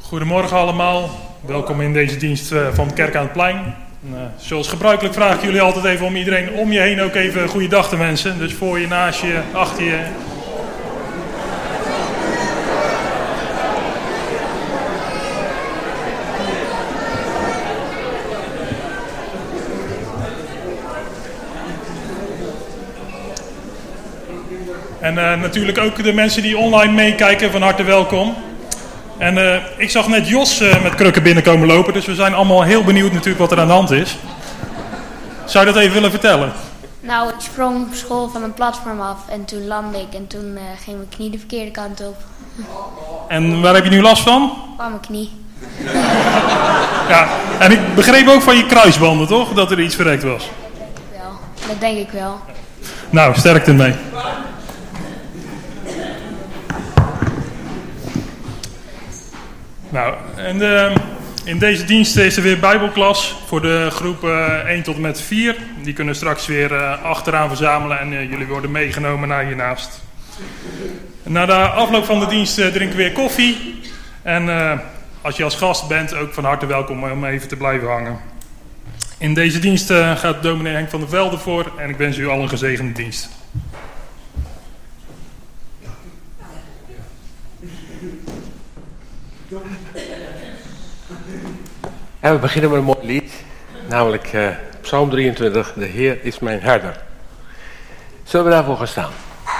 Goedemorgen allemaal, welkom in deze dienst van de Kerk aan het Plein. Zoals gebruikelijk vraag ik jullie altijd even om iedereen om je heen ook even een goede dag te wensen. Dus voor je, naast je, achter je. En natuurlijk ook de mensen die online meekijken, van harte welkom. En ik zag net Jos met krukken binnenkomen lopen, dus we zijn allemaal heel benieuwd natuurlijk wat er aan de hand is. Zou je dat even willen vertellen? Nou, ik sprong op school van een platform af en toen landde ik en toen ging mijn knie de verkeerde kant op. En waar heb je nu last van? Van mijn knie. Ja, en ik begreep ook van je kruisbanden, toch? Dat er iets verrekt was. Wel, dat denk ik wel. Nou, sterkte mee. Nou, en in deze dienst is er weer bijbelklas voor de groep 1 tot en met 4. Die kunnen straks weer achteraan verzamelen en jullie worden meegenomen naar hiernaast. Na de afloop van de dienst drinken we weer koffie. En als je als gast bent, ook van harte welkom om even te blijven hangen. In deze dienst gaat dominee Henk van der Velde voor en ik wens u al een gezegende dienst. En we beginnen met een mooi lied, namelijk Psalm 23, De Heer is mijn herder. Zullen we daarvoor gaan staan?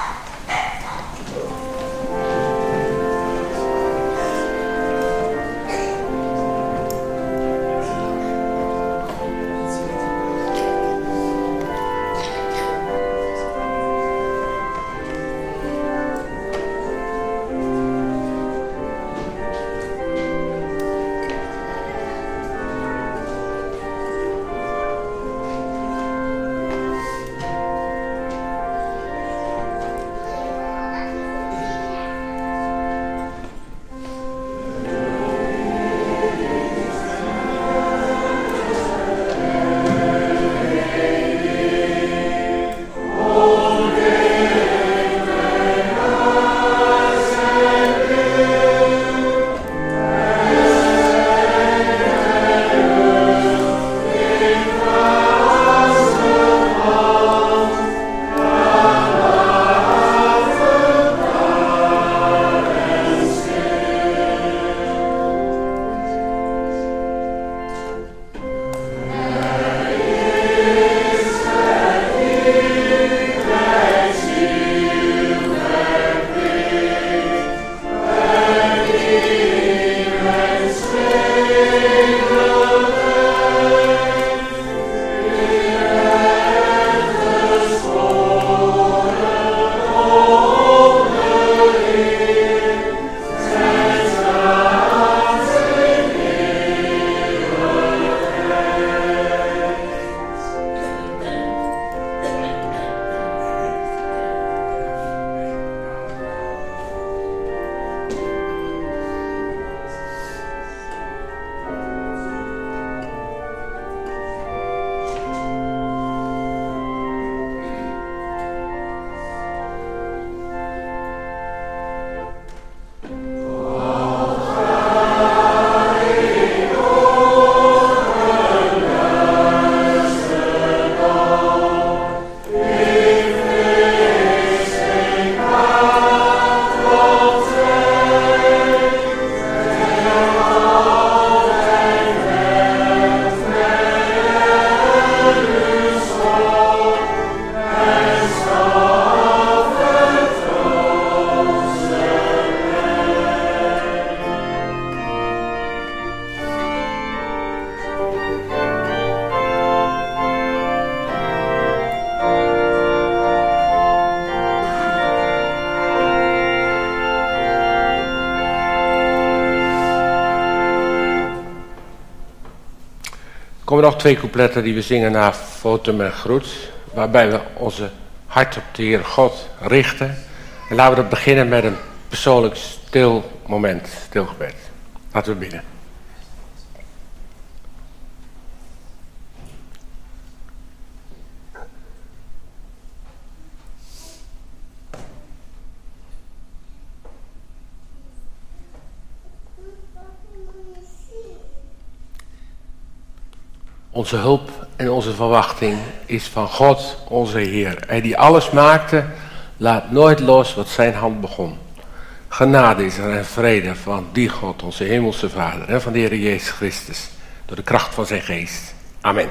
Er komen nog 2 coupletten die we zingen na Fotum en Groet, waarbij we onze hart op de Heer God richten. En laten we dat beginnen met een persoonlijk stil moment, stilgebed. Laten we bidden. Onze hulp en onze verwachting is van God, onze Heer. Hij die alles maakte, laat nooit los wat zijn hand begon. Genade is er en vrede van die God, onze hemelse Vader, en van de Heer Jezus Christus, door de kracht van zijn geest. Amen.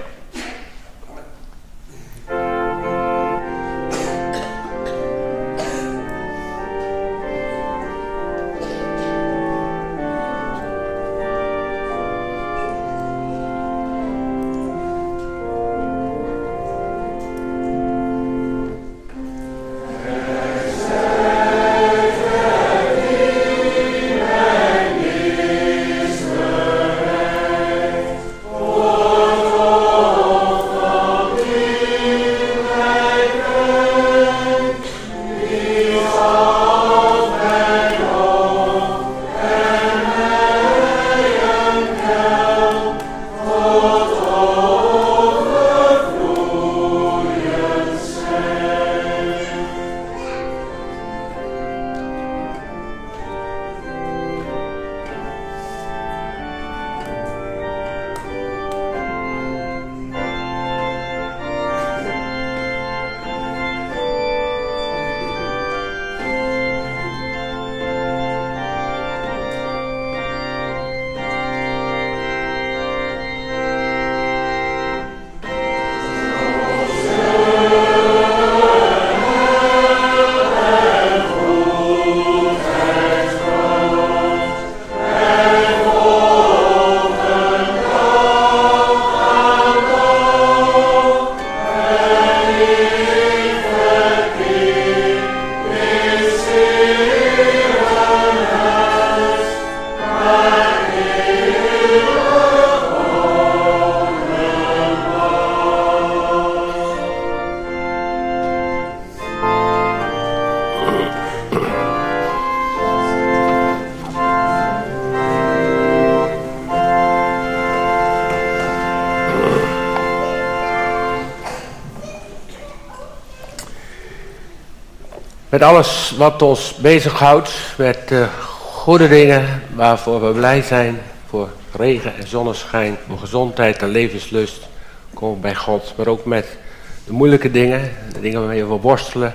Met alles wat ons bezighoudt, met de goede dingen waarvoor we blij zijn, voor regen en zonneschijn, voor gezondheid en levenslust, komen we bij God. Maar ook met de moeilijke dingen, de dingen waarmee we worstelen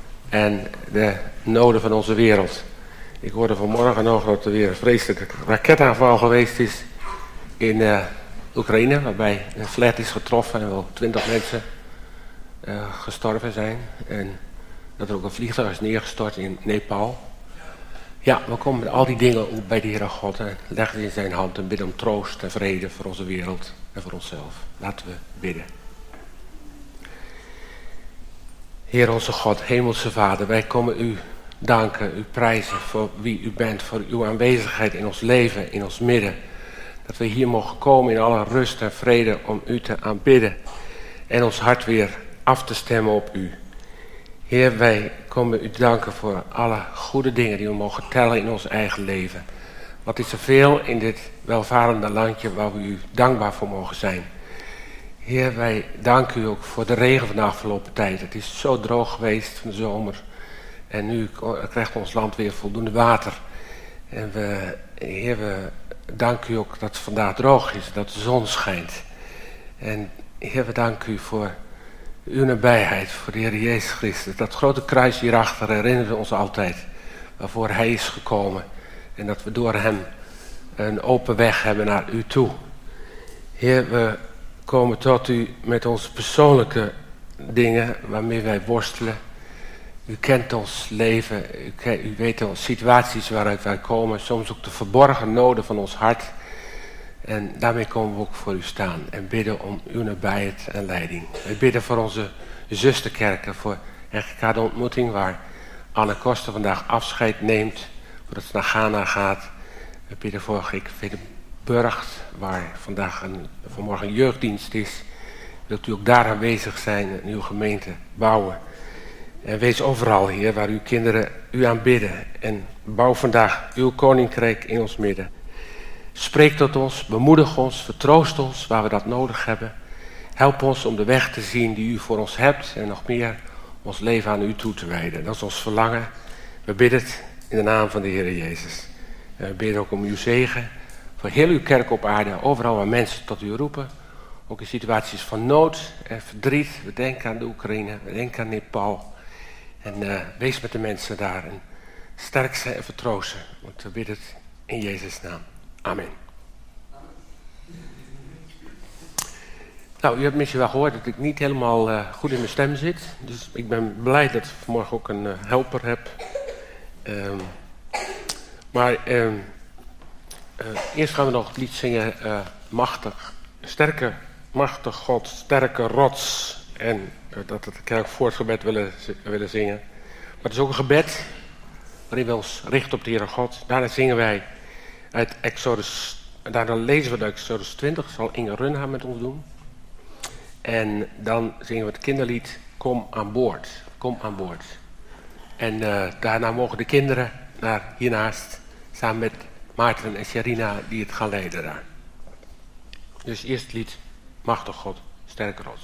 en de noden van onze wereld. Ik hoorde vanmorgen nog dat er weer een vreselijke raketaanval geweest is in Oekraïne, waarbij een flat is getroffen en wel 20 mensen gestorven zijn. En dat er ook een vliegtuig is neergestort in Nepal. Ja, we komen met al die dingen op bij de Heere God en leggen het in zijn hand en bidden om troost en vrede voor onze wereld en voor onszelf. Laten we bidden. Heer onze God, hemelse Vader, wij komen u danken, u prijzen voor wie u bent, voor uw aanwezigheid in ons leven, in ons midden. Dat we hier mogen komen in alle rust en vrede om u te aanbidden en ons hart weer af te stemmen op u. Heer, wij komen u danken voor alle goede dingen die we mogen tellen in ons eigen leven. Wat is er veel in dit welvarende landje waar we u dankbaar voor mogen zijn. Heer, wij danken u ook voor de regen van de afgelopen tijd. Het is zo droog geweest van de zomer. En nu krijgt ons land weer voldoende water. En Heer, we danken u ook dat het vandaag droog is, dat de zon schijnt. En Heer, we danken u voor uw nabijheid, voor de Heer Jezus Christus. Dat grote kruis hierachter herinneren we ons altijd waarvoor hij is gekomen. En dat we door hem een open weg hebben naar u toe. Heer, we komen tot u met onze persoonlijke dingen waarmee wij worstelen. U kent ons leven, u weet de situaties waaruit wij komen, soms ook de verborgen noden van ons hart. En daarmee komen we ook voor u staan en bidden om uw nabijheid en leiding. We bidden voor onze zusterkerken, voor RGK de ontmoeting waar Anne Koster vandaag afscheid neemt, voordat ze naar Ghana gaat. We bidden voor GKV de Burgt, waar vanmorgen een jeugddienst is. Wilt u ook daar aanwezig zijn en uw gemeente bouwen. En wees overal, Heer, waar uw kinderen u aanbidden. En bouw vandaag uw koninkrijk in ons midden. Spreek tot ons, bemoedig ons, vertroost ons waar we dat nodig hebben. Help ons om de weg te zien die u voor ons hebt en nog meer ons leven aan u toe te wijden. Dat is ons verlangen. We bidden het in de naam van de Heer Jezus. En we bidden ook om uw zegen voor heel uw kerk op aarde, overal waar mensen tot u roepen. Ook in situaties van nood en verdriet. We denken aan de Oekraïne, we denken aan Nepal. En wees met de mensen daar. En sterk ze en vertroost ze. Want we bidden het in Jezus' naam. Amen. Nou, u hebt misschien wel gehoord dat ik niet helemaal goed in mijn stem zit. Dus ik ben blij dat ik vanmorgen ook een helper heb. Eerst gaan we nog het lied zingen. Machtig God, sterke rots. En dat we het kerk voor het gebed willen zingen. Maar het is ook een gebed waarin we ons richten op de Heere God. Daarna zingen wij uit Exodus. Daarna lezen we de Exodus 20. Dat zal Inge Runha met ons doen. En dan zingen we het kinderlied Kom aan boord. Kom aan boord. En daarna mogen de kinderen naar hiernaast samen met Maarten en Sharina die het gaan leiden daar. Dus eerst het lied Machtig God, sterke rots.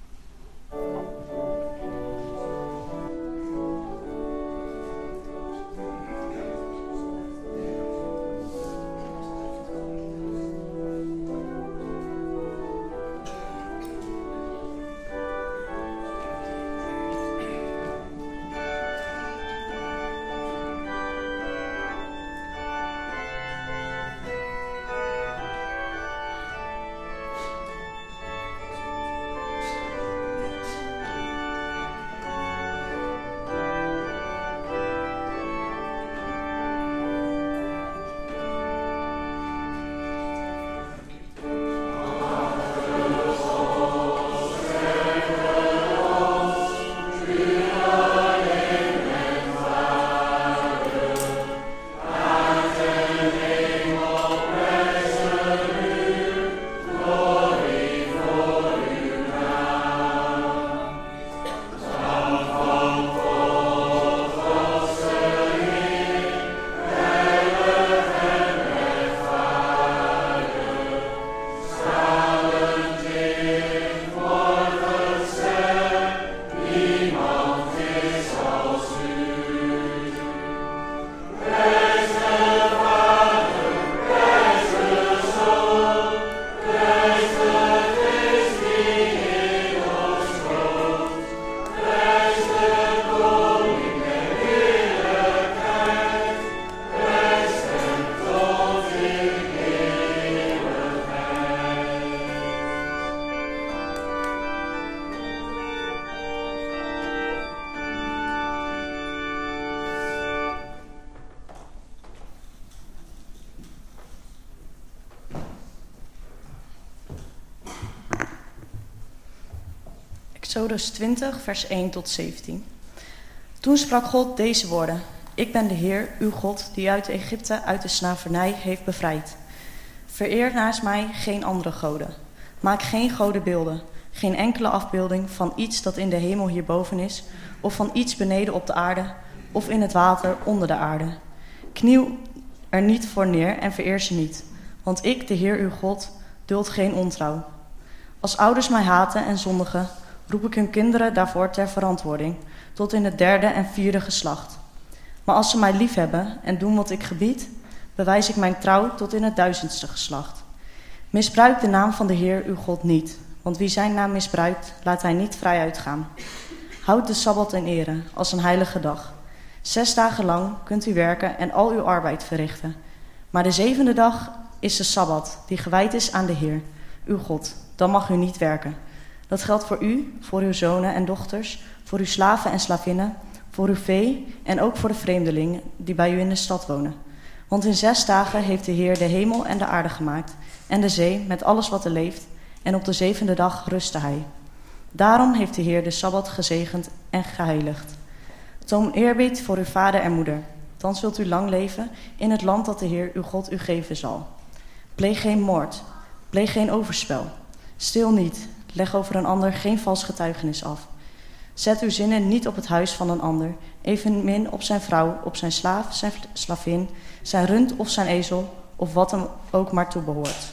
Exodus 20, vers 1 tot 17. Toen sprak God deze woorden. Ik ben de Heer, uw God, die uit Egypte, uit de slavernij heeft bevrijd. Vereer naast mij geen andere goden. Maak geen godenbeelden, geen enkele afbeelding van iets dat in de hemel hierboven is, of van iets beneden op de aarde, of in het water onder de aarde. Kniel er niet voor neer en vereer ze niet, want ik, de Heer uw God, duld geen ontrouw. Als ouders mij haten en zondigen, roep ik hun kinderen daarvoor ter verantwoording, tot in het 3e en 4e geslacht. Maar als ze mij liefhebben en doen wat ik gebied, bewijs ik mijn trouw tot in het 1000ste geslacht. Misbruik de naam van de Heer uw God niet, want wie zijn naam misbruikt, laat hij niet vrij uitgaan. Houd de Sabbat in ere, als een heilige dag. 6 dagen lang kunt u werken en al uw arbeid verrichten. Maar de 7e dag is de Sabbat, die gewijd is aan de Heer, uw God. Dan mag u niet werken. Dat geldt voor u, voor uw zonen en dochters, voor uw slaven en slavinnen, voor uw vee en ook voor de vreemdelingen die bij u in de stad wonen. Want in 6 dagen heeft de Heer de hemel en de aarde gemaakt en de zee met alles wat er leeft, en op de 7e dag rustte hij. Daarom heeft de Heer de Sabbat gezegend en geheiligd. Toon eerbied voor uw vader en moeder, dan zult u lang leven in het land dat de Heer uw God u geven zal. Pleeg geen moord, pleeg geen overspel, steel niet, leg over een ander geen vals getuigenis af. Zet uw zinnen niet op het huis van een ander, evenmin op zijn vrouw, op zijn slaaf, zijn slavin, zijn rund of zijn ezel, of wat hem ook maar toebehoort.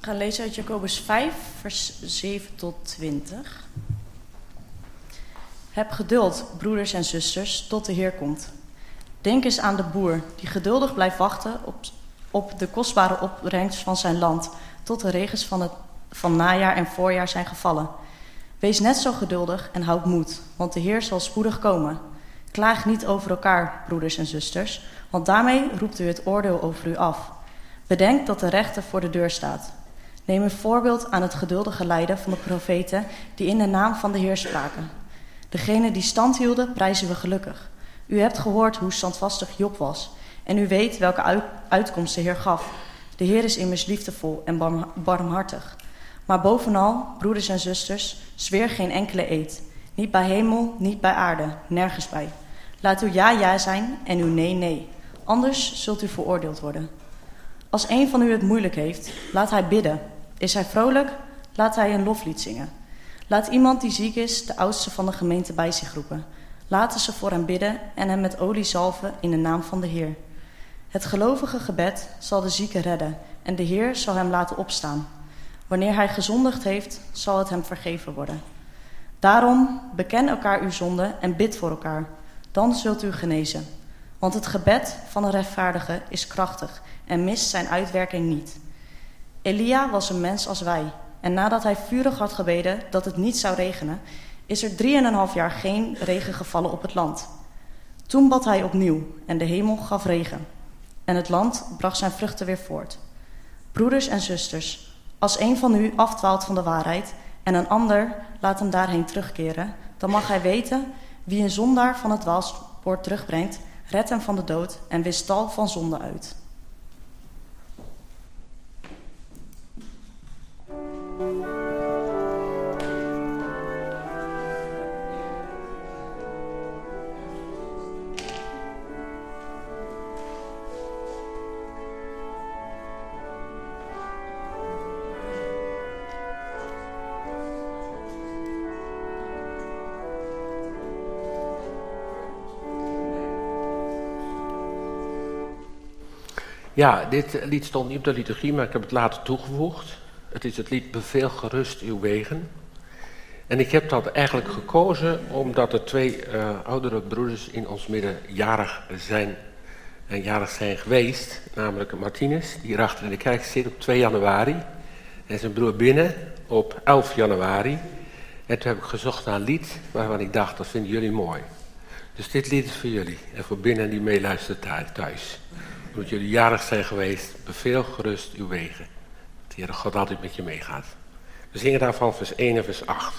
gaan lezen uit Jacobus 5, vers 7 tot 20. Heb geduld, broeders en zusters, tot de Heer komt. Denk eens aan de boer die geduldig blijft wachten op de kostbare opbrengst van zijn land, tot de regens van najaar en voorjaar zijn gevallen. Wees net zo geduldig en houd moed, want de Heer zal spoedig komen. Klaag niet over elkaar, broeders en zusters, want daarmee roept u het oordeel over u af. Bedenk dat de rechter voor de deur staat. Neem een voorbeeld aan het geduldige lijden van de profeten die in de naam van de Heer spraken. Degenen die stand hielden, prijzen we gelukkig. U hebt gehoord hoe standvastig Job was en u weet welke uitkomst de Heer gaf. De Heer is immers liefdevol en barmhartig. Maar bovenal, broeders en zusters, zweer geen enkele eed. Niet bij hemel, niet bij aarde, nergens bij. Laat uw ja ja zijn en uw nee nee. Anders zult u veroordeeld worden. Als een van u het moeilijk heeft, laat hij bidden. Is hij vrolijk? Laat hij een loflied zingen. Laat iemand die ziek is, de oudste van de gemeente, bij zich roepen. Laten ze voor hem bidden en hem met olie zalven in de naam van de Heer. Het gelovige gebed zal de zieke redden en de Heer zal hem laten opstaan. Wanneer hij gezondigd heeft, zal het hem vergeven worden. Daarom beken elkaar uw zonde en bid voor elkaar. Dan zult u genezen. Want het gebed van een rechtvaardige is krachtig en mist zijn uitwerking niet. Elia was een mens als wij. En nadat hij vurig had gebeden dat het niet zou regenen, is er 3,5 jaar geen regen gevallen op het land. Toen bad hij opnieuw en de hemel gaf regen. En het land bracht zijn vruchten weer voort. Broeders en zusters, als een van u afdwaalt van de waarheid en een ander laat hem daarheen terugkeren, dan mag hij weten, wie een zondaar van het dwaalspoor terugbrengt, redt hem van de dood en wischt tal van zonde uit. Ja, dit lied stond niet op de liturgie, maar ik heb het later toegevoegd. Het is het lied Beveel gerust uw wegen. En ik heb dat eigenlijk gekozen omdat er 2 oudere broeders in ons midden jarig zijn geweest. Namelijk Martinez, die hier achter in de kerk zit op 2 januari. En zijn broer Binnen op 11 januari. En toen heb ik gezocht naar een lied waarvan ik dacht, dat vinden jullie mooi. Dus dit lied is voor jullie en voor Binnen die meeluistert thuis. Omdat jullie jarig zijn geweest, beveel gerust uw wegen. Dat de Heere God altijd met je meegaat. We zingen daarvan vers 1 en vers 8.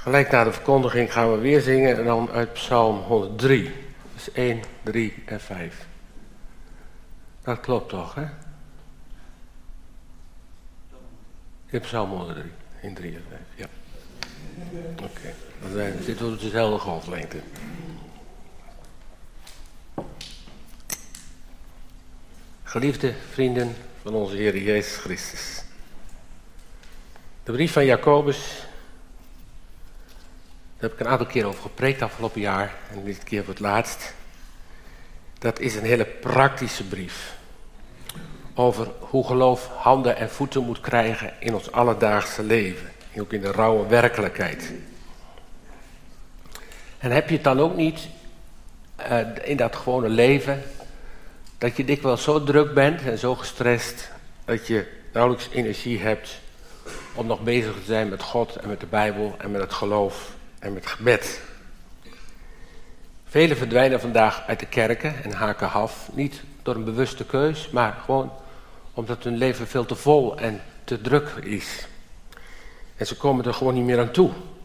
Gelijk na de verkondiging gaan we weer zingen en dan uit Psalm 103. Dus 1, 3 en 5. Dat klopt toch, hè? In Psalm 103. 1, 3 en 5, ja. Oké. Dan zitten we op dezelfde golflengte. Geliefde vrienden van onze Heer Jezus Christus. De brief van Jacobus, daar heb ik een aantal keer over gepreekt afgelopen jaar en dit keer voor het laatst. Dat is een hele praktische brief over hoe geloof handen en voeten moet krijgen in ons alledaagse leven. Ook in de rauwe werkelijkheid. En heb je het dan ook niet in dat gewone leven, dat je dikwijls zo druk bent en zo gestrest, dat je nauwelijks energie hebt om nog bezig te zijn met God en met de Bijbel en met het geloof en met gebed. Velen verdwijnen vandaag uit de kerken en haken af, niet door een bewuste keus, maar gewoon omdat hun leven veel te vol en te druk is. En ze komen er gewoon niet meer aan toe.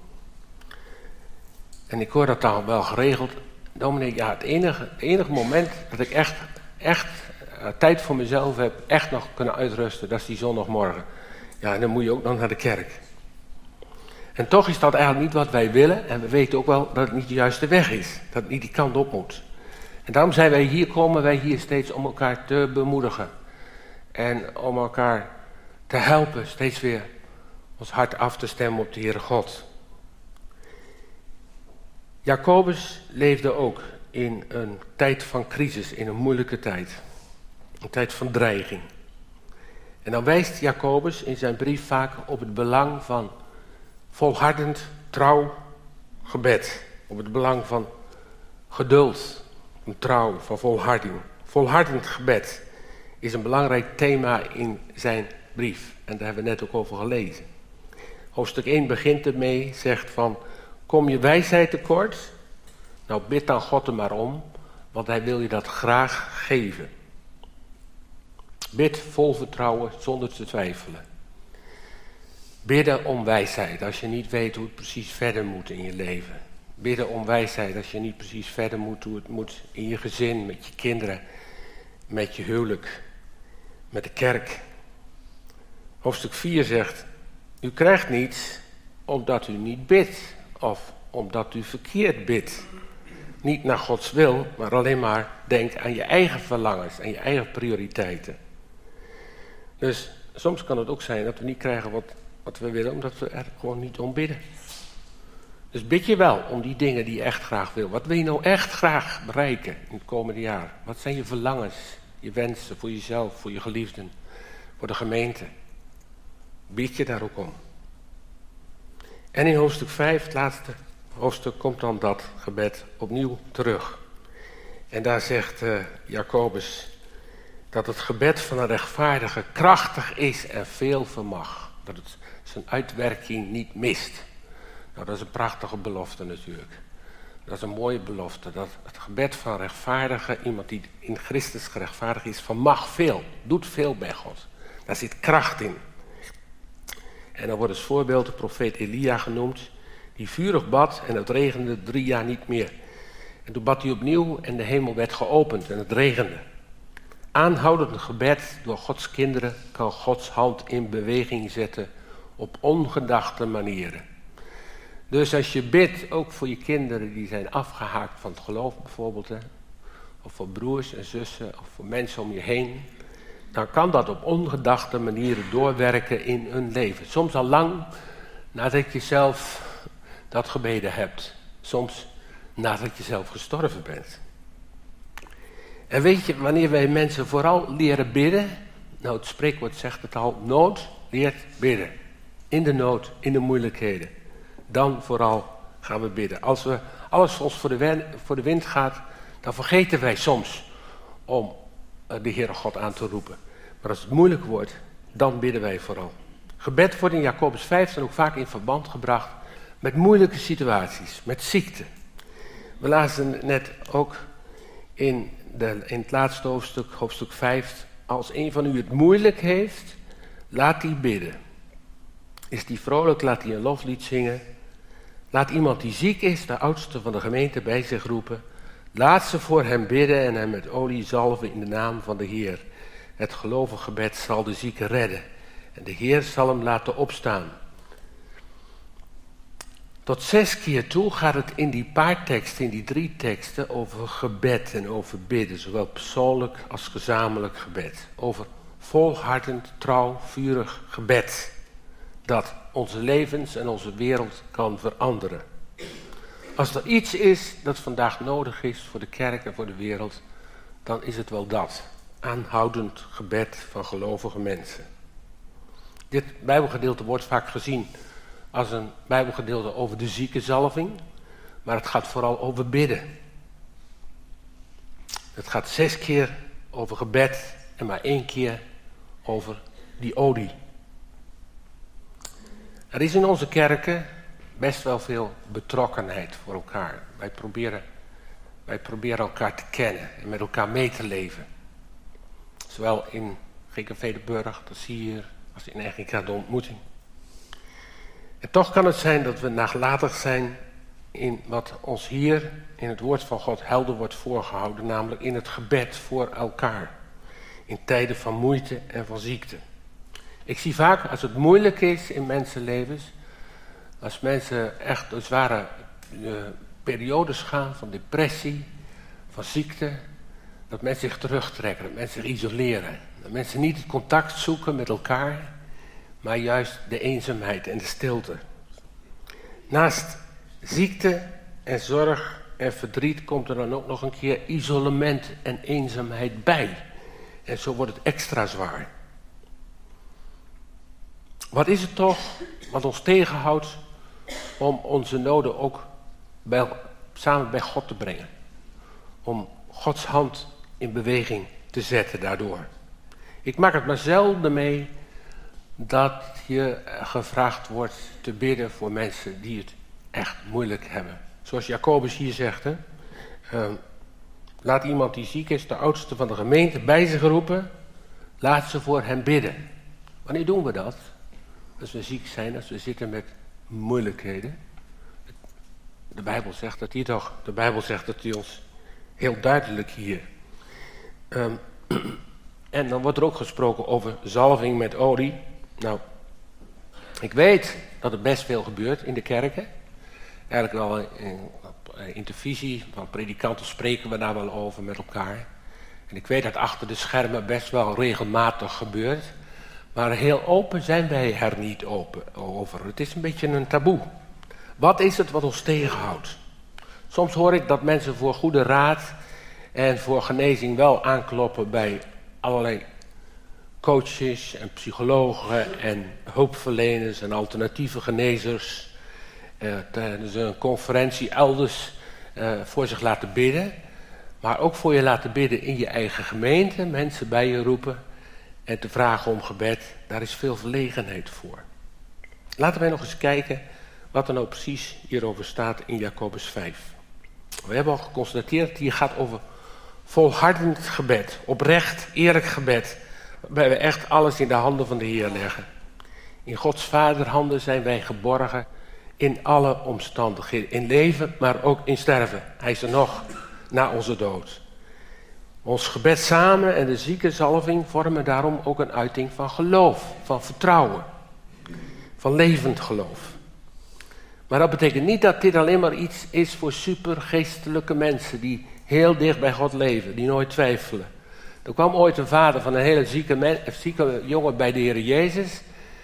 En ik hoor dat dan wel geregeld. Dominee, ja, het enige moment dat ik echt tijd voor mezelf heb, echt nog kunnen uitrusten, dat is die zondagmorgen. Ja, en dan moet je ook nog naar de kerk. En toch is dat eigenlijk niet wat wij willen. En we weten ook wel dat het niet de juiste weg is. Dat het niet die kant op moet. En daarom komen wij hier steeds om elkaar te bemoedigen. En om elkaar te helpen steeds weer ons hart af te stemmen op de Heere God. Jacobus leefde ook in een tijd van crisis, in een moeilijke tijd. Een tijd van dreiging. En dan wijst Jacobus in zijn brief vaak op het belang van volhardend, trouw gebed. Op het belang van geduld, van trouw, van volharding. Volhardend gebed is een belangrijk thema in zijn brief. En daar hebben we net ook over gelezen. Hoofdstuk 1 begint ermee, zegt van, kom je wijsheid tekort? Nou, bid dan God er maar om, want hij wil je dat graag geven. Bid vol vertrouwen, zonder te twijfelen. Bidden om wijsheid, als je niet weet hoe het precies verder moet in je leven. Bidden om wijsheid, als je niet precies verder moet hoe het moet in je gezin, met je kinderen, met je huwelijk, met de kerk. Hoofdstuk 4 zegt, u krijgt niets omdat u niet bidt of omdat u verkeerd bidt. Niet naar Gods wil, maar alleen maar denk aan je eigen verlangens en je eigen prioriteiten. Dus soms kan het ook zijn dat we niet krijgen wat we willen, omdat we er gewoon niet om bidden. Dus bid je wel om die dingen die je echt graag wil. Wat wil je nou echt graag bereiken in het komende jaar? Wat zijn je verlangens, je wensen voor jezelf, voor je geliefden, voor de gemeente? Bid je daar ook om. En in hoofdstuk 5, het laatste hoofdstuk, komt dan dat gebed opnieuw terug. En daar zegt Jacobus dat het gebed van een rechtvaardige krachtig is en veel vermag. Dat het zijn uitwerking niet mist. Nou, dat is een prachtige belofte natuurlijk. Dat is een mooie belofte. Dat het gebed van een rechtvaardige, iemand die in Christus gerechtvaardigd is, vermag veel. Doet veel bij God. Daar zit kracht in. En dan wordt als voorbeeld de profeet Elia genoemd, die vurig bad en het regende 3 jaar niet meer. En toen bad hij opnieuw en de hemel werd geopend en het regende. Aanhoudend gebed door Gods kinderen kan Gods hand in beweging zetten op ongedachte manieren. Dus als je bidt, ook voor je kinderen die zijn afgehaakt van het geloof bijvoorbeeld, hè, of voor broers en zussen, of voor mensen om je heen, dan kan dat op ongedachte manieren doorwerken in hun leven. Soms al lang nadat je zelf dat gebeden hebt. Soms nadat je zelf gestorven bent. En weet je, wanneer wij mensen vooral leren bidden, nou het spreekwoord zegt het al, nood leert bidden. In de nood, in de moeilijkheden. Dan vooral gaan we bidden. Als we alles ons voor de wind gaat, dan vergeten wij soms om de Heere God aan te roepen. Maar als het moeilijk wordt, dan bidden wij vooral. Gebed wordt in Jacobus 5 dan ook vaak in verband gebracht met moeilijke situaties, met ziekte. We lazen net ook in het laatste hoofdstuk, hoofdstuk 5, als een van u het moeilijk heeft, laat die bidden. Is die vrolijk, laat hij een loflied zingen. Laat iemand die ziek is, de oudste van de gemeente, bij zich roepen. Laat ze voor hem bidden en hem met olie zalven in de naam van de Heer. Het gelovig gebed zal de zieke redden. En de Heer zal hem laten opstaan. Tot 6 keer toe gaat het in die paar teksten, in die 3 teksten, over gebed en over bidden. Zowel persoonlijk als gezamenlijk gebed. Over volhardend, trouw, vurig gebed. Dat onze levens en onze wereld kan veranderen. Als er iets is dat vandaag nodig is voor de kerk en voor de wereld, dan is het wel dat. Aanhoudend gebed van gelovige mensen. Dit Bijbelgedeelte wordt vaak gezien als een Bijbelgedeelte over de ziekenzalving, maar het gaat vooral over bidden. Het gaat 6 keer over gebed en maar 1 keer over die olie. Er is in onze kerken best wel veel betrokkenheid voor elkaar. Wij proberen elkaar te kennen en met elkaar mee te leven. Zowel in GKV de Burg, dat zie je hier, als in eigenlijk de ontmoeting. En toch kan het zijn dat we nagelatig zijn in wat ons hier in het woord van God helder wordt voorgehouden, namelijk in het gebed voor elkaar. In tijden van moeite en van ziekte. Ik zie vaak als het moeilijk is in mensenlevens, als mensen echt door zware periodes gaan van depressie, van ziekte, dat mensen zich terugtrekken, dat mensen zich isoleren. Dat mensen niet het contact zoeken met elkaar, maar juist de eenzaamheid en de stilte. Naast ziekte en zorg en verdriet komt er dan ook nog een keer isolement en eenzaamheid bij. En zo wordt het extra zwaar. Wat is het toch wat ons tegenhoudt om onze noden ook samen bij God te brengen? Om Gods hand in beweging te zetten daardoor. Ik maak het maar zelden mee dat je gevraagd wordt te bidden voor mensen die het echt moeilijk hebben. Zoals Jacobus hier zegt, hè? Laat iemand die ziek is, de oudste van de gemeente, bij zich roepen. Laat ze voor hem bidden. Wanneer doen we dat? Als we ziek zijn, als we zitten met moeilijkheden. De Bijbel zegt dat hier toch. De Bijbel zegt dat hij ons heel duidelijk hier. En dan wordt er ook gesproken over zalving met olie. Nou, ik weet dat er best veel gebeurt in de kerken. Eigenlijk wel in de visie van predikanten spreken we daar wel over met elkaar. En ik weet dat achter de schermen best wel regelmatig gebeurt. Maar heel open zijn wij er niet over. Het is een beetje een taboe. Wat is het wat ons tegenhoudt? Soms hoor ik dat mensen voor goede raad en voor genezing wel aankloppen bij allerlei coaches en psychologen en hulpverleners en alternatieve genezers. Tijdens een conferentie elders voor zich laten bidden. Maar ook voor je laten bidden in je eigen gemeente. Mensen bij je roepen en te vragen om gebed. Daar is veel verlegenheid voor. Laten wij nog eens kijken wat er nou precies hierover staat in Jacobus 5. We hebben al geconstateerd dat het hier gaat over volhardend gebed. Oprecht, eerlijk gebed. Waarbij we echt alles in de handen van de Heer leggen. In Gods vaderhanden zijn wij geborgen in alle omstandigheden. In leven, maar ook in sterven. Hij is er nog na onze dood. Ons gebed samen en de ziekenzalving vormen daarom ook een uiting van geloof, van vertrouwen, van levend geloof. Maar dat betekent niet dat dit alleen maar iets is voor supergeestelijke mensen die heel dicht bij God leven, die nooit twijfelen. Er kwam ooit een vader van een hele zieke jongen bij de Heer Jezus.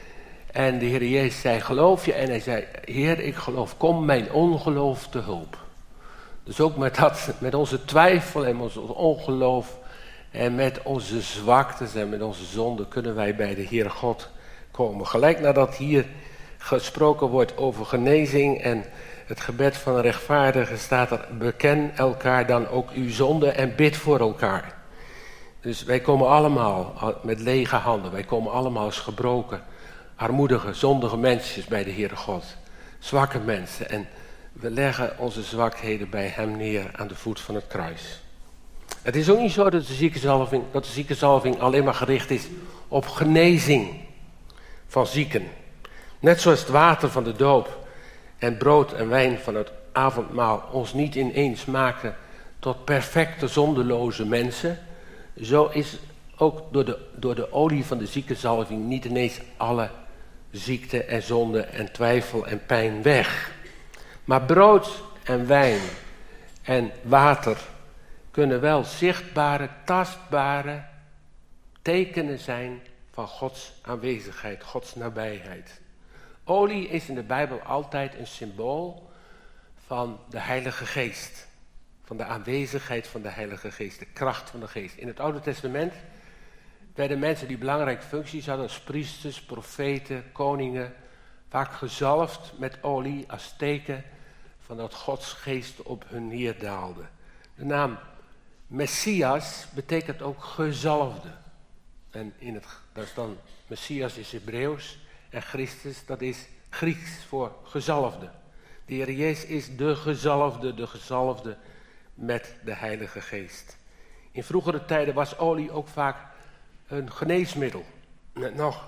En de Heer Jezus zei, geloof je? En hij zei, Heer, ik geloof, kom mijn ongeloof te hulp. Dus ook met onze twijfel en ons ongeloof en met onze zwaktes en met onze zonden kunnen wij bij de Heer God komen. Gelijk nadat hier gesproken wordt over genezing en het gebed van een rechtvaardige staat er, beken elkaar dan ook uw zonde en bid voor elkaar. Dus wij komen allemaal met lege handen, wij komen allemaal als gebroken, armoedige, zondige mensen bij de Heere God. Zwakke mensen en we leggen onze zwakheden bij hem neer aan de voet van het kruis. Het is ook niet zo dat de ziekenzalving alleen maar gericht is op genezing van zieken. Net zoals het water van de doop en brood en wijn van het avondmaal ons niet ineens maken tot perfecte zondeloze mensen, zo is ook door de olie van de ziekenzalving niet ineens alle ziekte en zonde en twijfel en pijn weg. Maar brood en wijn en water kunnen wel zichtbare, tastbare tekenen zijn van Gods aanwezigheid, Gods nabijheid. Olie is in de Bijbel altijd een symbool van de Heilige Geest. Van de aanwezigheid van de Heilige Geest, de kracht van de Geest. In het Oude Testament werden mensen die belangrijke functies hadden, als priesters, profeten, koningen, vaak gezalfd met olie als teken van dat Gods Geest op hun neerdaalde. De naam Messias betekent ook gezalfde. En dat is dan, Messias is Hebreeuws en Christus, dat is Grieks voor gezalfde. De Heer Jezus is de gezalfde met de Heilige Geest. In vroegere tijden was olie ook vaak een geneesmiddel. Net nog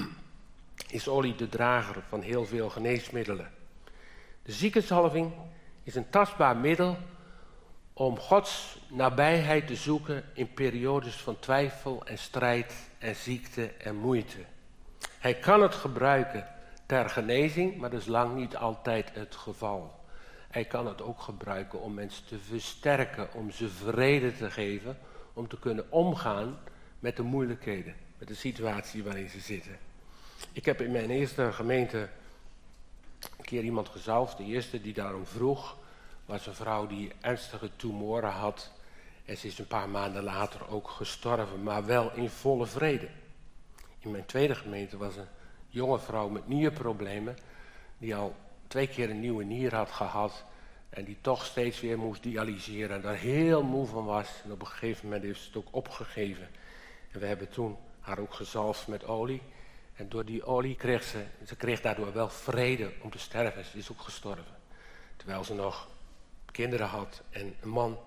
is olie de drager van heel veel geneesmiddelen. De ziekenzalving is een tastbaar middel om Gods nabijheid te zoeken in periodes van twijfel en strijd en ziekte en moeite. Hij kan het gebruiken ter genezing, maar dat is lang niet altijd het geval. Hij kan het ook gebruiken om mensen te versterken, om ze vrede te geven, om te kunnen omgaan met de moeilijkheden, met de situatie waarin ze zitten. Ik heb in mijn eerste gemeente een keer iemand gezalfd. De eerste die daarom vroeg was een vrouw die ernstige tumoren had. En ze is een paar maanden later ook gestorven, maar wel in volle vrede. In mijn tweede gemeente was een jonge vrouw met nierproblemen, die al 2 keer een nieuwe nier had gehad en die toch steeds weer moest dialyseren en daar heel moe van was. En op een gegeven moment heeft ze het ook opgegeven. En we hebben toen haar ook gezalfd met olie. En door die olie kreeg ze kreeg daardoor wel vrede om te sterven. Ze is ook gestorven. Terwijl ze nog kinderen had en een man.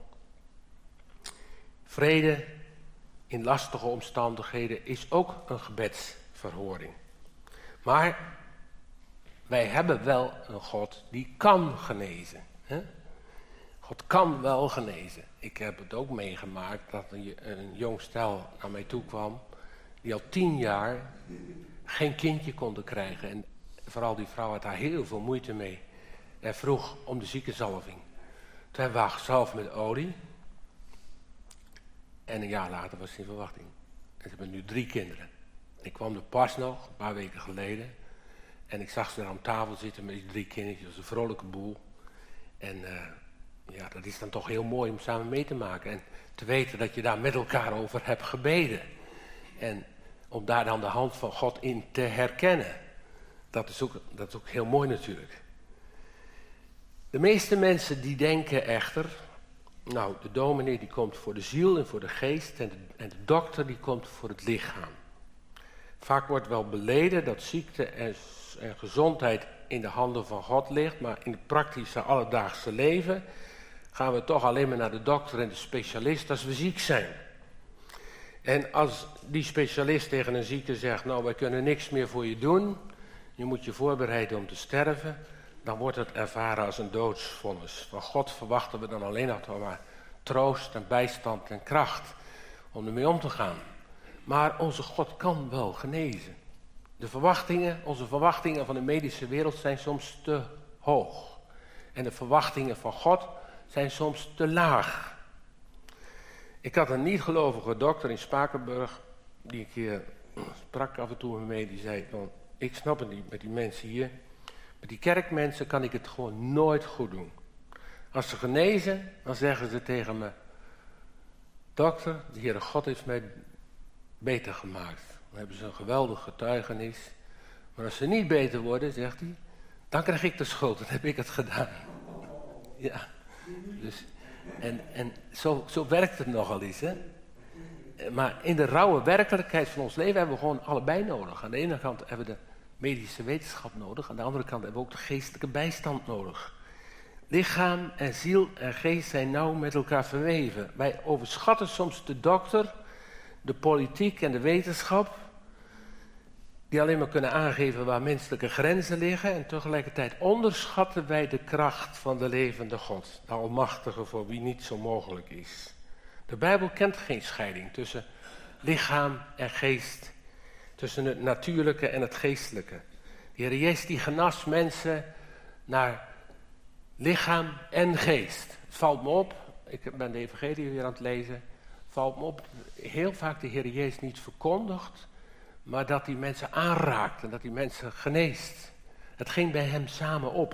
Vrede in lastige omstandigheden is ook een gebedsverhoring. Maar wij hebben wel een God die kan genezen. Hè? God kan wel genezen. Ik heb het ook meegemaakt dat een jong stel naar mij toe kwam, die al 10 jaar geen kindje konden krijgen. En vooral die vrouw had daar heel veel moeite mee. En vroeg om de ziekenzalving. Toen hebben we haar gezalfd met olie. En een jaar later was ze in verwachting. En ze hebben nu 3 kinderen. Ik kwam er pas nog, een paar weken geleden. En ik zag ze daar aan tafel zitten met die 3 kindertjes. Een vrolijke boel. En ja, dat is dan toch heel mooi om samen mee te maken. En te weten dat je daar met elkaar over hebt gebeden. En om daar dan de hand van God in te herkennen. Dat is ook heel mooi natuurlijk. De meeste mensen die denken echter, nou, de dominee die komt voor de ziel en voor de geest en de dokter die komt voor het lichaam. Vaak wordt wel beleden dat ziekte en gezondheid in de handen van God ligt, maar in het praktische alledaagse leven gaan we toch alleen maar naar de dokter en de specialist als we ziek zijn. En als die specialist tegen een zieke zegt, nou, wij kunnen niks meer voor je doen, je moet je voorbereiden om te sterven, dan wordt het ervaren als een doodsvonnis. Van God verwachten we dan alleen nog maar troost en bijstand en kracht om ermee om te gaan. Maar onze God kan wel genezen. Onze verwachtingen van de medische wereld zijn soms te hoog. En de verwachtingen van God zijn soms te laag. Ik had een niet-gelovige dokter in Spakenburg, die een keer sprak af en toe mee, die zei, nou, ik snap het niet met die mensen hier. Met die kerkmensen kan ik het gewoon nooit goed doen. Als ze genezen, dan zeggen ze tegen me, dokter, de Heere God heeft mij beter gemaakt. Dan hebben ze een geweldig getuigenis. Maar als ze niet beter worden, zegt hij, dan krijg ik de schuld, dan heb ik het gedaan. Ja, dus, en zo werkt het nogal eens, hè. Maar in de rauwe werkelijkheid van ons leven hebben we gewoon allebei nodig. Aan de ene kant hebben we de medische wetenschap nodig, aan de andere kant hebben we ook de geestelijke bijstand nodig. Lichaam en ziel en geest zijn nauw met elkaar verweven. Wij overschatten soms de dokter, de politiek en de wetenschap. die alleen maar kunnen aangeven waar menselijke grenzen liggen. En tegelijkertijd onderschatten wij de kracht van de levende God, de Almachtige, voor wie niet zo mogelijk is. De Bijbel kent geen scheiding tussen lichaam en geest, tussen het natuurlijke en het geestelijke. De Heer Jezus die genas mensen naar lichaam en geest. Het valt me op, ik ben de evangelie weer aan het lezen, valt me op, heel vaak de Heer Jezus niet verkondigt, maar dat hij mensen aanraakt en dat hij mensen geneest. Het ging bij hem samen op.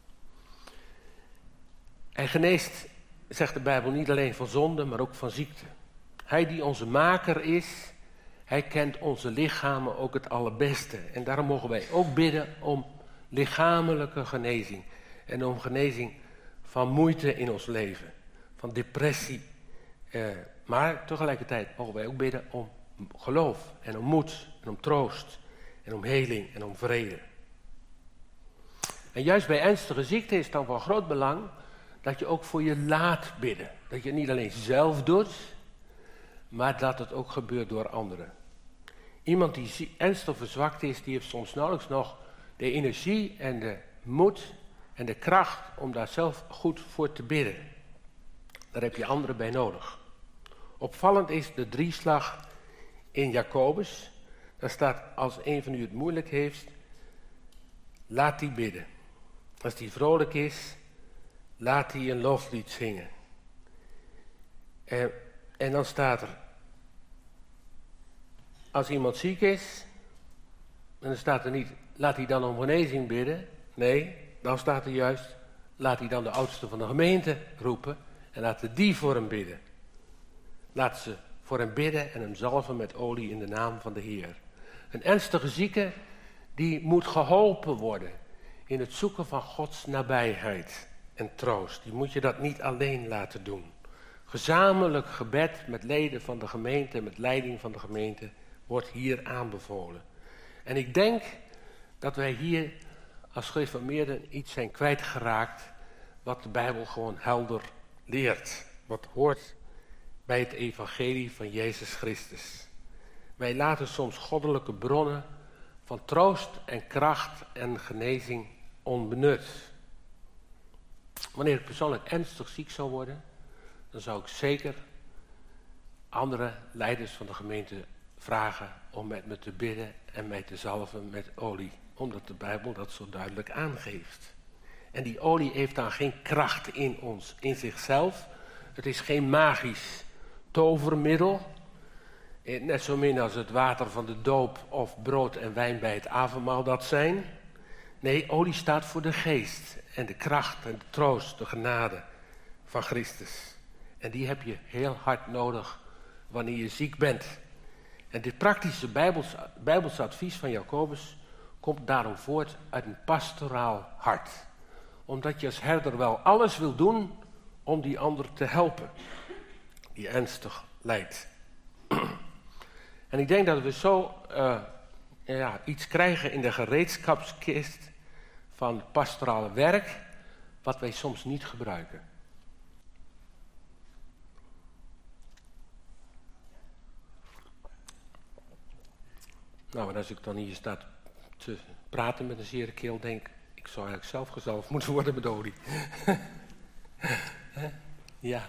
Hij geneest, zegt de Bijbel, niet alleen van zonde, maar ook van ziekte. Hij die onze maker is, hij kent onze lichamen ook het allerbeste. En daarom mogen wij ook bidden om lichamelijke genezing. En om genezing van moeite in ons leven. Van depressie. Maar tegelijkertijd mogen wij ook bidden om geloof. En om moed. En om troost. En om heling. En om vrede. En juist bij ernstige ziekte is het dan van groot belang dat je ook voor je laat bidden. Dat je het niet alleen zelf doet, maar dat het ook gebeurt door anderen. Iemand die ernstig verzwakt is, die heeft soms nauwelijks nog de energie en de moed en de kracht om daar zelf goed voor te bidden. Daar heb je anderen bij nodig. Opvallend is de drieslag in Jacobus. Daar staat, als een van u het moeilijk heeft, laat die bidden. Als die vrolijk is, laat die een loflied zingen. En dan staat er, als iemand ziek is, en dan staat er niet, laat hij dan om genezing bidden. Nee, dan staat er juist, laat hij dan de oudste van de gemeente roepen en laten die voor hem bidden. Laat ze voor hem bidden en hem zalven met olie in de naam van de Heer. Een ernstige zieke, die moet geholpen worden in het zoeken van Gods nabijheid en troost. Die moet je dat niet alleen laten doen. Gezamenlijk gebed met leden van de gemeente, met leiding van de gemeente, wordt hier aanbevolen. En ik denk dat wij hier als gereformeerden iets zijn kwijtgeraakt wat de Bijbel gewoon helder leert. Wat hoort bij het evangelie van Jezus Christus. Wij laten soms goddelijke bronnen van troost en kracht en genezing onbenut. Wanneer ik persoonlijk ernstig ziek zou worden, dan zou ik zeker andere leiders van de gemeente vragen om met me te bidden en mij te zalven met olie. Omdat de Bijbel dat zo duidelijk aangeeft. En die olie heeft dan geen kracht in ons, in zichzelf. Het is geen magisch tovermiddel. Net zo min als het water van de doop of brood en wijn bij het avondmaal dat zijn. Nee, olie staat voor de geest en de kracht en de troost, de genade van Christus. En die heb je heel hard nodig wanneer je ziek bent. En dit praktische Bijbelse advies van Jacobus komt daarom voort uit een pastoraal hart. Omdat je als herder wel alles wil doen om die ander te helpen, die ernstig lijdt. En ik denk dat we zo iets krijgen in de gereedschapskist van het pastorale werk, wat wij soms niet gebruiken. Nou, en als ik dan hier sta te praten met een zere keel, denk ik zou eigenlijk zelf gezalfd moeten worden met olie. Ja.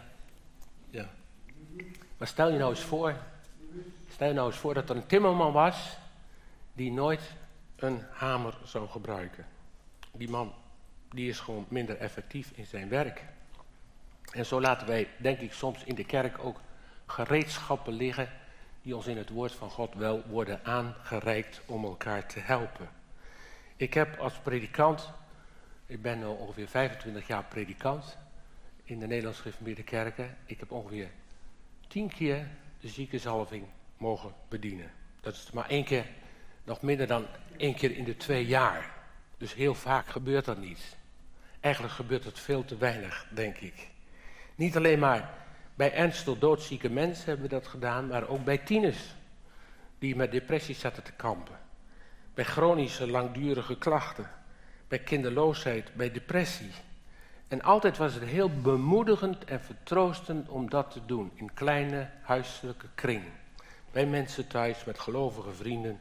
Maar stel je nou eens voor dat er een timmerman was die nooit een hamer zou gebruiken. Die man, die is gewoon minder effectief in zijn werk. En zo laten wij, denk ik, soms in de kerk ook gereedschappen liggen die ons in het woord van God wel worden aangereikt om elkaar te helpen. Ik heb als predikant, ik ben nu ongeveer 25 jaar predikant in de Nederlandse Gereformeerde Kerken. Ik heb ongeveer 10 keer de ziekenzalving mogen bedienen. Dat is maar 1 keer, nog minder dan 1 keer in de 2 jaar. Dus heel vaak gebeurt dat niet. Eigenlijk gebeurt het veel te weinig, denk ik. Niet alleen maar bij ernstig doodzieke mensen hebben we dat gedaan, maar ook bij tieners die met depressie zaten te kampen. Bij chronische langdurige klachten, bij kinderloosheid, bij depressie. En altijd was het heel bemoedigend en vertroostend om dat te doen in kleine huiselijke kring. Bij mensen thuis, met gelovige vrienden,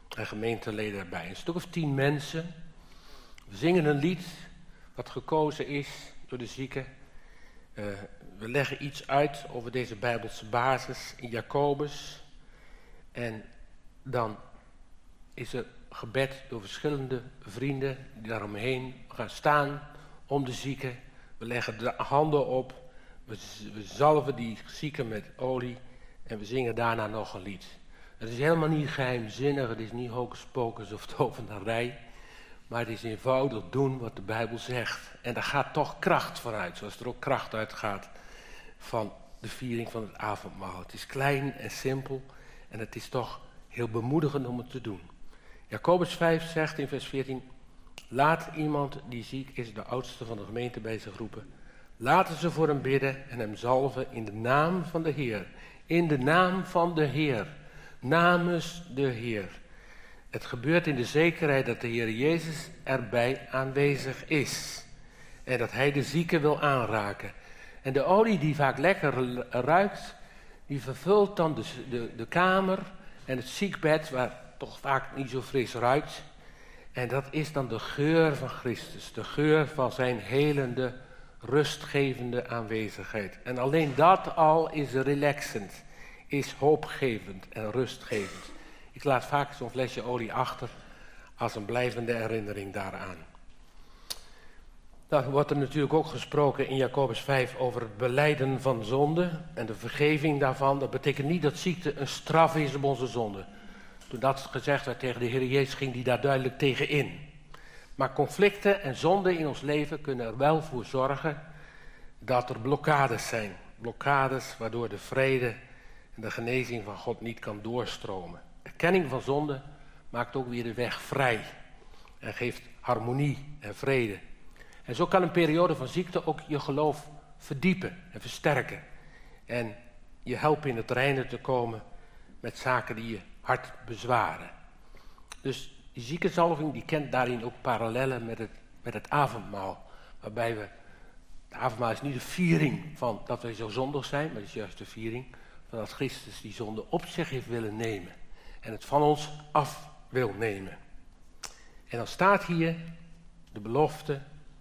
en gemeenteleden erbij. Een stuk of 10 mensen. We zingen een lied wat gekozen is door de zieken. We leggen iets uit over deze Bijbelse basis in Jacobus. En dan is er gebed door verschillende vrienden die daaromheen gaan staan om de zieken. We leggen de handen op. We zalven die zieken met olie. En we zingen daarna nog een lied. Het is helemaal niet geheimzinnig. Het is niet hocus pocus of tovenarij. Maar het is eenvoudig doen wat de Bijbel zegt. En daar gaat toch kracht van uit. Zoals er ook kracht uitgaat van de viering van het avondmaal. Het is klein en simpel. En het is toch heel bemoedigend om het te doen. Jacobus 5 zegt in vers 14. Laat iemand die ziek is, de oudste van de gemeente, bij zich roepen. Laten ze voor hem bidden en hem zalven in de naam van de Heer. In de naam van de Heer. Namens de Heer. Het gebeurt in de zekerheid dat de Heer Jezus erbij aanwezig is. En dat hij de zieke wil aanraken. En de olie die vaak lekker ruikt, die vervult dan de kamer en het ziekbed, waar toch vaak niet zo fris ruikt. En dat is dan de geur van Christus. De geur van zijn helende, rustgevende aanwezigheid. En alleen dat al is relaxend, is hoopgevend en rustgevend. Ik laat vaak zo'n flesje olie achter als een blijvende herinnering daaraan. Dan wordt er natuurlijk ook gesproken in Jacobus 5 over het belijden van zonde en de vergeving daarvan. Dat betekent niet dat ziekte een straf is op onze zonde. Toen dat gezegd werd tegen de Heer Jezus, ging hij daar duidelijk tegen in. Maar conflicten en zonden in ons leven kunnen er wel voor zorgen dat er blokkades zijn. Blokkades waardoor de vrede en de genezing van God niet kan doorstromen. Erkenning van zonde maakt ook weer de weg vrij en geeft harmonie en vrede. En zo kan een periode van ziekte ook je geloof verdiepen en versterken. En je helpen in het reine te komen met zaken die je hart bezwaren. Dus die ziekenzalving die kent daarin ook parallellen met het avondmaal. Waarbij het avondmaal is niet de viering van dat wij zo zondig zijn, maar het is juist de viering van dat Christus die zonde op zich heeft willen nemen. En het van ons af wil nemen. En dan staat hier de belofte.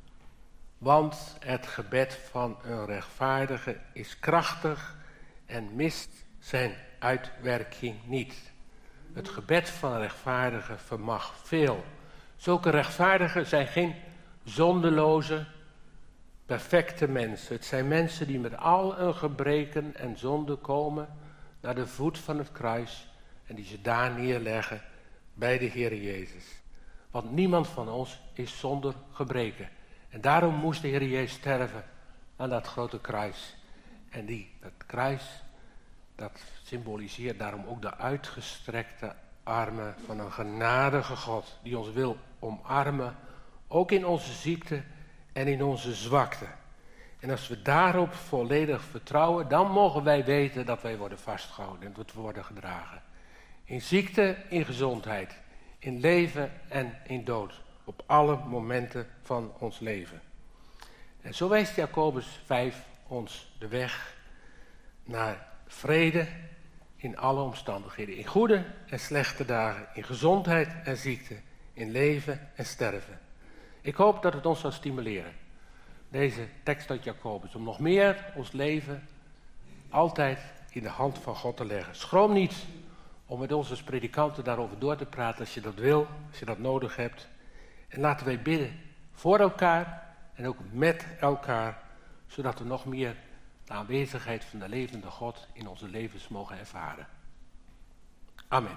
Want het gebed van een rechtvaardige is krachtig en mist zijn uitwerking niet. Het gebed van een rechtvaardige vermag veel. Zulke rechtvaardigen zijn geen zondeloze, perfecte mensen. Het zijn mensen die met al hun gebreken en zonden komen naar de voet van het kruis en die ze daar neerleggen bij de Heer Jezus. Want niemand van ons is zonder gebreken. En daarom moest de Heer Jezus sterven aan dat grote kruis. En dat kruis, dat symboliseert daarom ook de uitgestrekte armen van een genadige God. Die ons wil omarmen, ook in onze ziekte en in onze zwakte. En als we daarop volledig vertrouwen, dan mogen wij weten dat wij worden vastgehouden en dat we worden gedragen. In ziekte, in gezondheid, in leven en in dood. Op alle momenten van ons leven. En zo wijst Jacobus 5 ons de weg naar vrede in alle omstandigheden. In goede en slechte dagen, in gezondheid en ziekte, in leven en sterven. Ik hoop dat het ons zal stimuleren, deze tekst uit Jacobus, om nog meer ons leven altijd in de hand van God te leggen. Schroom niet om met ons als predikanten daarover door te praten als je dat wil, als je dat nodig hebt. En laten wij bidden voor elkaar en ook met elkaar, zodat we nog meer de aanwezigheid van de levende God in onze levens mogen ervaren. Amen.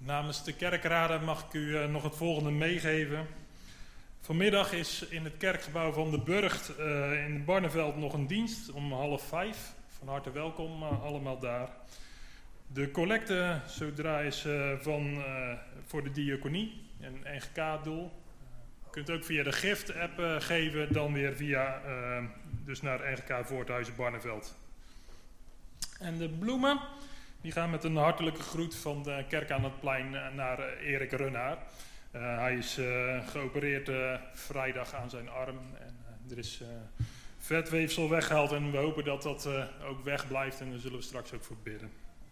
Namens de kerkraden mag ik u nog het volgende meegeven. Vanmiddag is in het kerkgebouw van de Burgt in Barneveld nog een dienst om 4:30. Van harte welkom allemaal daar. De collecte zodra is voor de diaconie, een NGK-doel. Je kunt ook via de gift-app geven, dan weer via dus naar NGK Voorthuizen Barneveld. En de bloemen, die gaan met een hartelijke groet van de kerk aan het plein naar Erik Runnaar. Hij is geopereerd vrijdag aan zijn arm en er is vetweefsel weggehaald en we hopen dat dat ook wegblijft en daar zullen we straks ook voor bidden.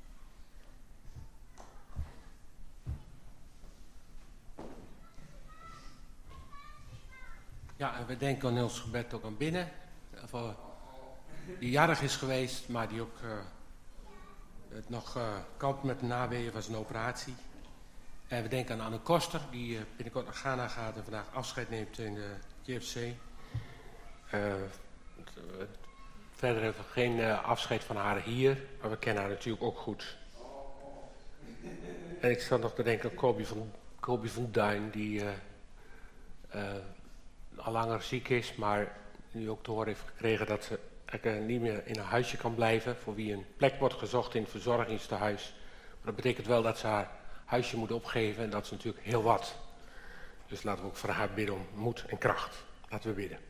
Ja, en we denken aan ons gebed ook aan binnen. Die jarig is geweest, maar die ook het nog kampt met de naweeën van zijn operatie. En we denken aan Anne Koster, die binnenkort naar Ghana gaat en vandaag afscheid neemt in de JFC. Verder hebben we geen afscheid van haar hier, maar we kennen haar natuurlijk ook goed. En ik zat nog te denken aan Kobi van Duin, die al langer ziek is, maar nu ook te horen heeft gekregen dat ze niet meer in een huisje kan blijven, voor wie een plek wordt gezocht in het verzorgingstehuis. Maar dat betekent wel dat ze haar huisje moet opgeven en dat is natuurlijk heel wat. Dus laten we ook voor haar bidden om moed en kracht. Laten we bidden.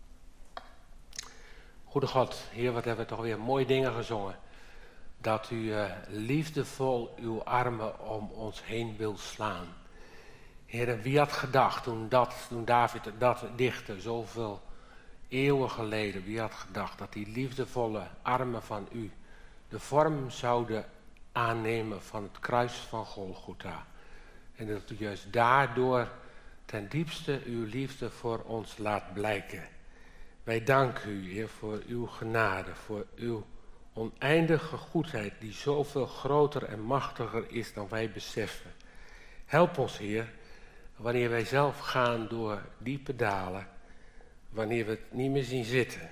Goede God, Heer, wat hebben we toch weer mooie dingen gezongen. Dat u liefdevol uw armen om ons heen wil slaan. Heer, en wie had gedacht toen David dat dichtte, zoveel eeuwen geleden, wie had gedacht dat die liefdevolle armen van u de vorm zouden aannemen van het kruis van Golgotha. En dat u juist daardoor ten diepste uw liefde voor ons laat blijken. Wij danken u, Heer, voor uw genade, voor uw oneindige goedheid die zoveel groter en machtiger is dan wij beseffen. Help ons, Heer, wanneer wij zelf gaan door diepe dalen, wanneer we het niet meer zien zitten,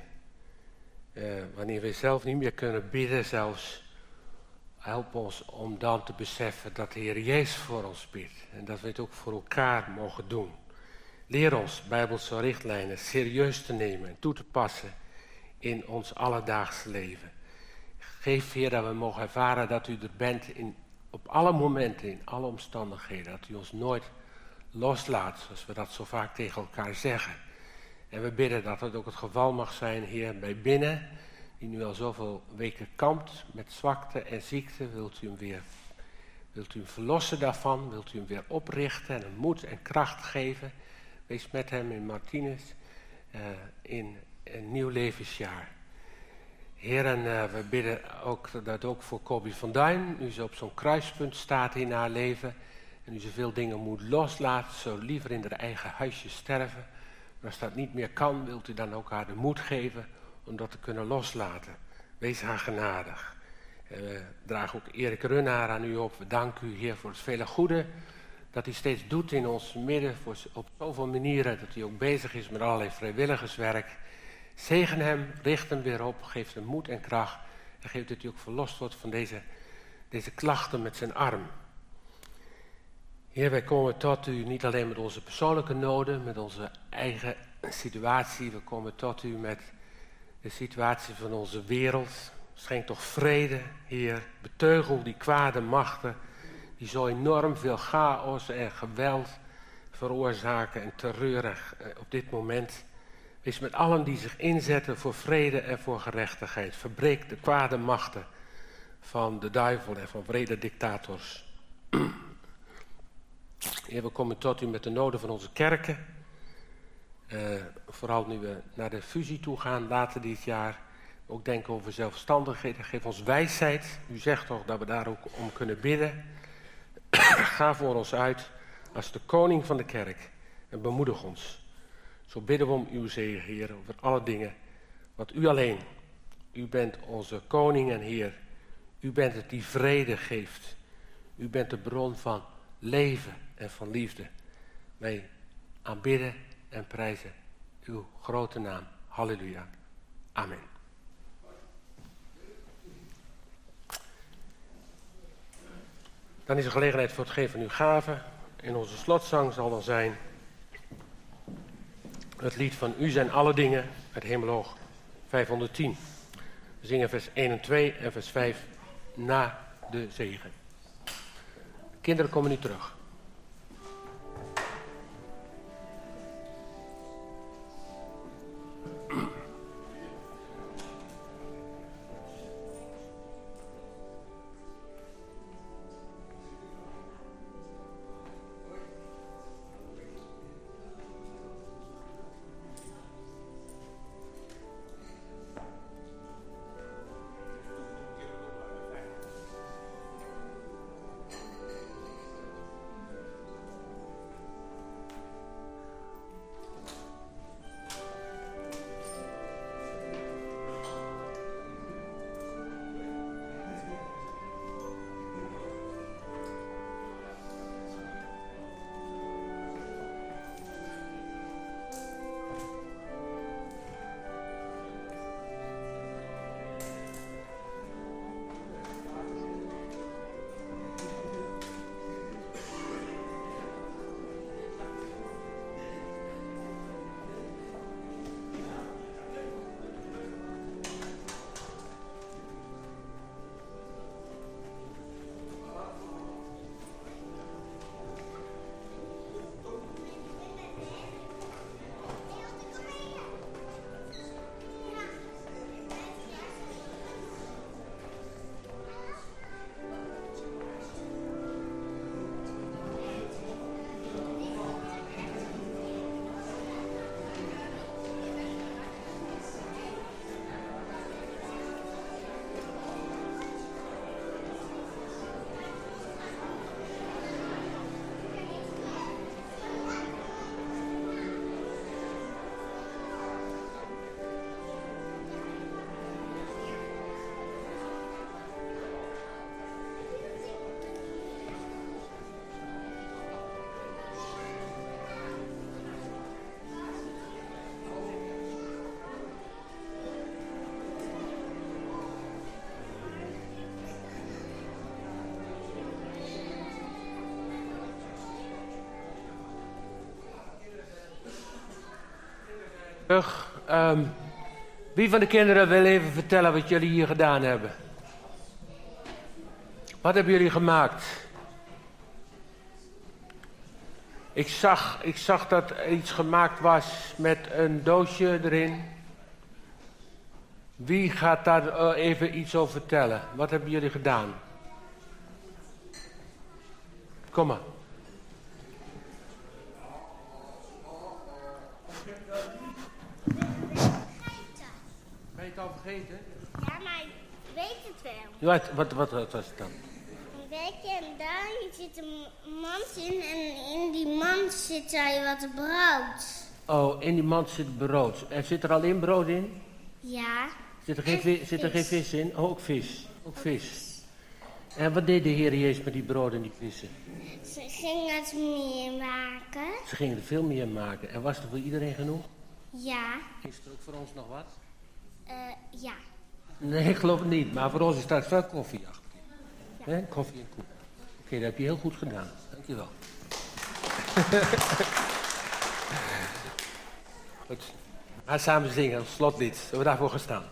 wanneer we zelf niet meer kunnen bidden zelfs, help ons om dan te beseffen dat de Heer Jezus voor ons bidt en dat we het ook voor elkaar mogen doen. Leer ons Bijbelse richtlijnen serieus te nemen en toe te passen in ons alledaagse leven. Geef, Heer, dat we mogen ervaren dat u er bent op alle momenten, in alle omstandigheden, dat u ons nooit loslaat, zoals we dat zo vaak tegen elkaar zeggen. En we bidden dat het ook het geval mag zijn, Heer, bij binnen, die nu al zoveel weken kampt met zwakte en ziekte. Wilt u hem verlossen daarvan? Wilt u hem weer oprichten en hem moed en kracht geven? Wees met hem in Martinez in een nieuw levensjaar. Heer, en we bidden dat ook voor Kobi van Duin, nu ze op zo'n kruispunt staat in haar leven en nu ze veel dingen moet loslaten, zo liever in haar eigen huisje sterven. Maar als dat niet meer kan, wilt u dan ook haar de moed geven om dat te kunnen loslaten. Wees haar genadig. We dragen ook Erik Runnaar aan u op. We danken u, Heer, voor het vele goede dat hij steeds doet in ons midden, op zoveel manieren, dat hij ook bezig is met allerlei vrijwilligerswerk. Zegen hem, richt hem weer op, geef hem moed en kracht en geef dat hij ook verlost wordt van deze klachten met zijn arm. Heer, wij komen tot u niet alleen met onze persoonlijke noden, met onze eigen situatie. We komen tot u met de situatie van onze wereld. Schenk toch vrede, Heer. Beteugel die kwade machten die zo enorm veel chaos en geweld veroorzaken en terreur op dit moment. Wees met allen die zich inzetten voor vrede en voor gerechtigheid. Verbreek de kwade machten van de duivel en van wrede dictators. Heer, we komen tot u met de noden van onze kerken. Vooral nu we naar de fusie toe gaan later dit jaar. Ook denken over zelfstandigheden. Geef ons wijsheid. U zegt toch dat we daar ook om kunnen bidden. Ga voor ons uit als de koning van de kerk. En bemoedig ons. Zo bidden we om uw zegen, Heer, over alle dingen. Want u alleen. U bent onze koning en Heer. U bent het die vrede geeft. U bent de bron van leven en van liefde. Wij aanbidden en prijzen uw grote naam. Halleluja. Amen. Dan is er gelegenheid voor het geven van uw gaven. En onze slotzang zal dan zijn het lied van U zijn alle dingen, het Hemelhoog 510. We zingen vers 1 en 2 en vers 5 na de zegen. Kinderen komen nu terug. Wie van de kinderen wil even vertellen wat jullie hier gedaan hebben? Wat hebben jullie gemaakt? Ik zag dat er iets gemaakt was met een doosje erin. Wie gaat daar even iets over vertellen? Wat hebben jullie gedaan? Kom maar. Ben je het al vergeten? Ja, maar ik weet het wel. Wat was het dan? Een weekje en daar zit een mand in en in die mand zit daar wat brood. Oh, in die mand zit brood. En zit er alleen brood in? Ja. Zit er geen vis in? Oh, ook vis. Ook vis. En wat deed de Heer Jezus met die brood en die vissen? Ze gingen het meer maken. Ze gingen er veel meer maken. En was er voor iedereen genoeg? Ja. Is er ook voor ons nog wat? Ja. Nee, ik geloof het niet. Maar voor ons is straks wel koffie achter. Ja. Koffie en koek. Oké, dat heb je heel goed gedaan. Dankjewel. Goed. We gaan samen zingen, een slotlied. Zullen we daarvoor gaan staan?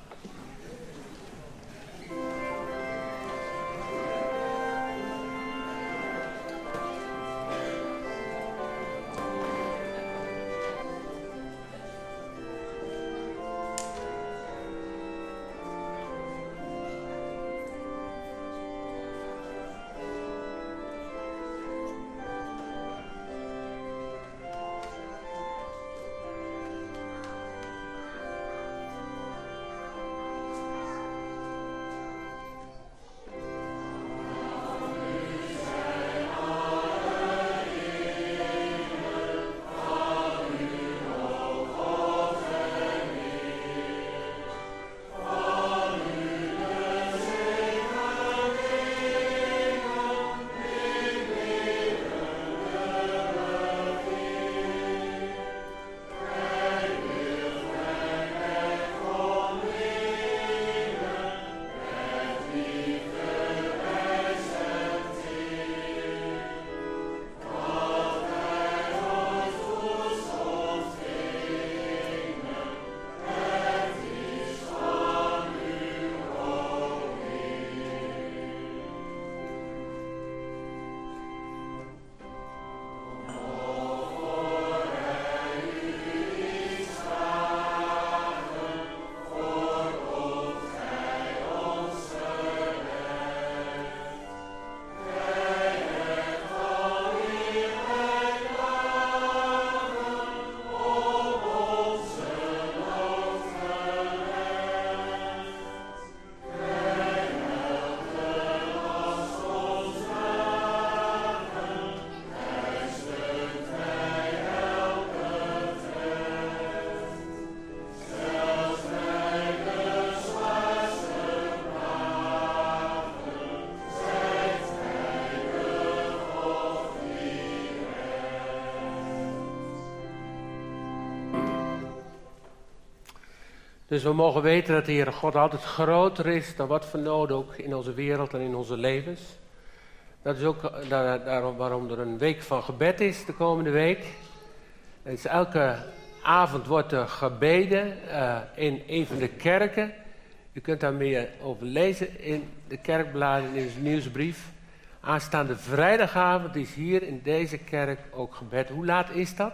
Dus we mogen weten dat de Heere God altijd groter is dan wat voor nood ook in onze wereld en in onze levens. Dat is ook daarom waarom er een week van gebed is de komende week. Dus elke avond wordt er gebeden in een van de kerken. U kunt daar meer over lezen in de kerkbladen, in de nieuwsbrief. Aanstaande vrijdagavond is hier in deze kerk ook gebed. Hoe laat is dat?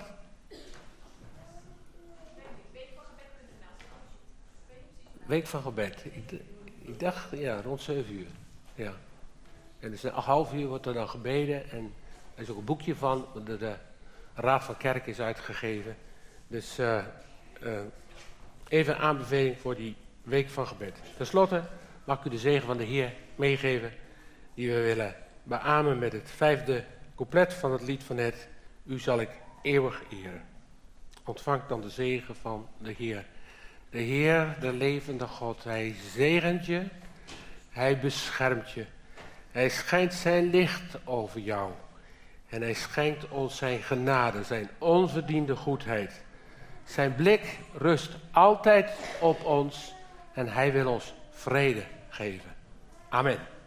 Week van gebed. Ik dacht, ja, rond 7 uur. Ja. En dus 8:30 wordt er dan gebeden. En er is ook een boekje van. De Raad van Kerk is uitgegeven. Dus even een aanbeveling voor die week van gebed. Ten slotte mag ik u de zegen van de Heer meegeven. Die we willen beamen met het 5e couplet van het lied van net. U zal ik eeuwig eren. Ontvang dan de zegen van de Heer. De Heer, de levende God, Hij zegent je. Hij beschermt je. Hij schijnt zijn licht over jou. En Hij schenkt ons zijn genade, zijn onverdiende goedheid. Zijn blik rust altijd op ons en Hij wil ons vrede geven. Amen.